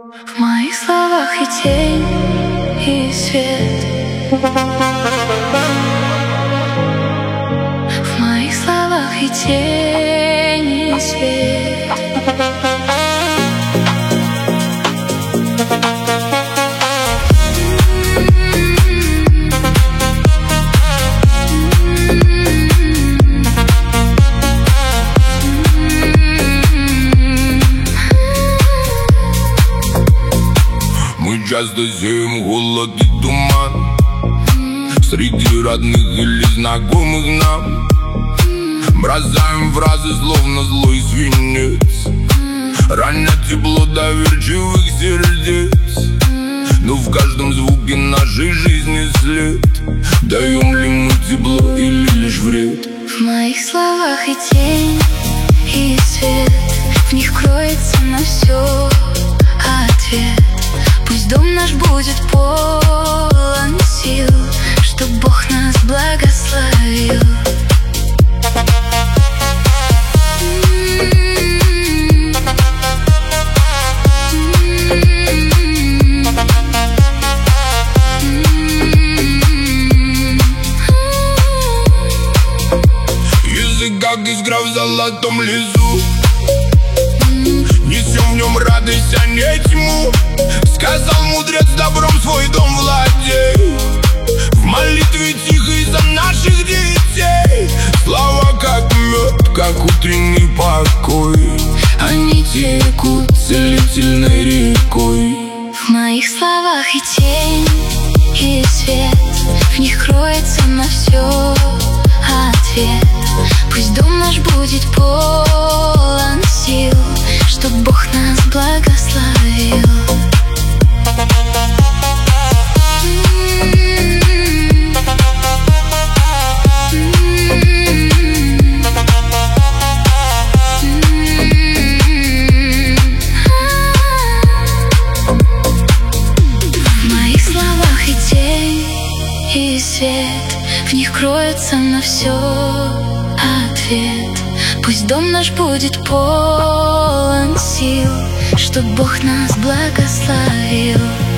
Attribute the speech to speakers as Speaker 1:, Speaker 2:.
Speaker 1: В моих словах и тень, и свет. В моих словах и тень, и свет.
Speaker 2: Мы часто сеем голод и туман среди родных или знакомых нам. Бросаем фразы, словно злой свинец, ранят тепло доверчивых сердец. Но в каждом звуке нашей жизни след. Даем ли мы тепло или лишь вред?
Speaker 1: В моих словах и тень, и свет. В них кроется на все ответ. Пусть дом наш будет полон сил, чтоб Бог нас благословил.
Speaker 2: Язык, как искра в золотом лесу, несем в нем радость, а не тьму. Сказал мудрец, добром свой дом владей. В молитве тихой за наших детей. Слова как мед, как утренний покой. Они текут целительной рекой.
Speaker 1: В моих словах и тень, и свет. В них кроется на все ответ. Пусть дом наш будет полон сил, чтоб Бог нас благословил. И свет, в них кроется на все ответ. Пусть дом наш будет полон сил, чтоб Бог нас благословил.